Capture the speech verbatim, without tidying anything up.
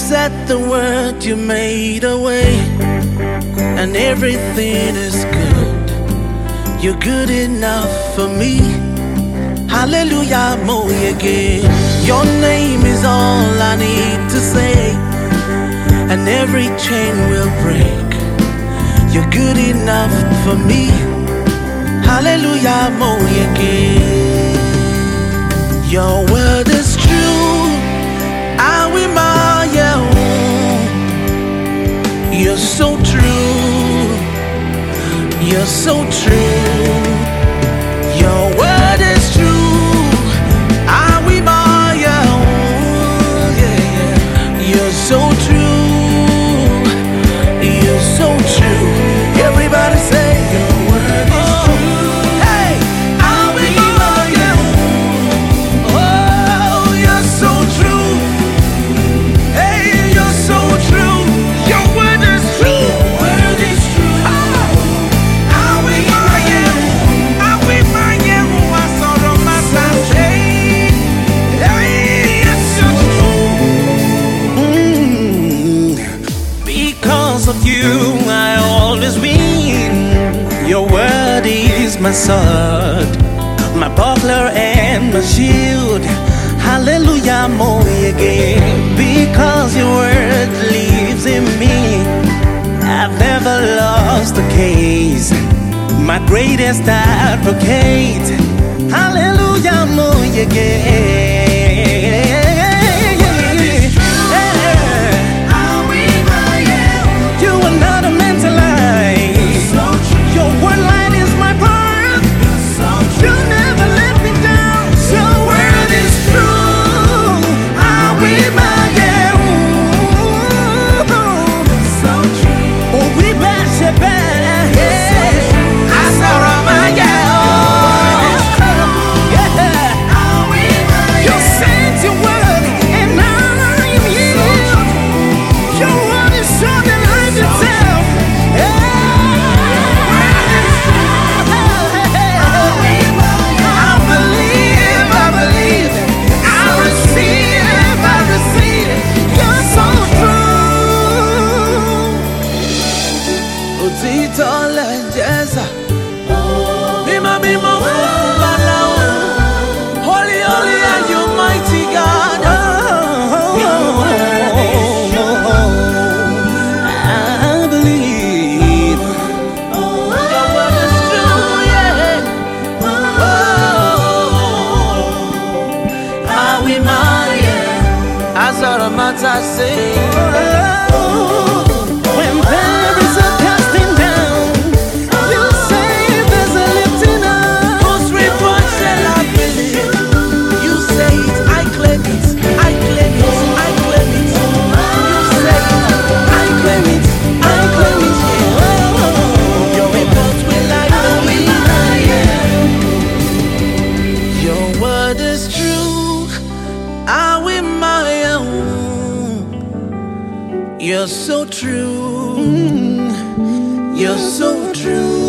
said the word, you made a way, and everything is good. You're good enough for me. Hallelujah, Moyege. Your name is all I need to say, and every chain will break. You're good enough for me. Hallelujah, Moyege. Your word is true. I will admire. You're so true. You're so true. Your word is true. I will admire. Yeah, yeah. You're so true. You're so true. Everybody say your word is true. Hey, I will admire. Oh, you're so true. Hey, you're so true. Your word is true. Your word is true. Oh, I will admire. I will admire. I saw the master say, hey, you're so true. Mm. Because of you, I always win. Your word is my sword, my buckler and my shield. Hallelujah, Moyege. Because your word lives in me, I've never lost a case. My greatest advocate. Hallelujah, Moyege. You are not a man to lie. Your word line is my birth. You never let me down. Your word is true. I will admire. Oh, we bash it back. I saw my You sent your word, and I am here. Your word is sure that life itself. I believe, I believe, I receive, I receive. You're so true. Utito lejeza, bima bima wala. Holy, holy are you, mighty God. I believe. Your word is true, yeah. I will admire. I saw the matter say. When there is a casting down, you say there's a lifting up. Whose report shall I believe? You say it, I claim it, I claim it, I claim it. You say it, I claim it, I claim it. Yeah. Your report will I believe. Your word is true. I will my own. You're so true. You're so true.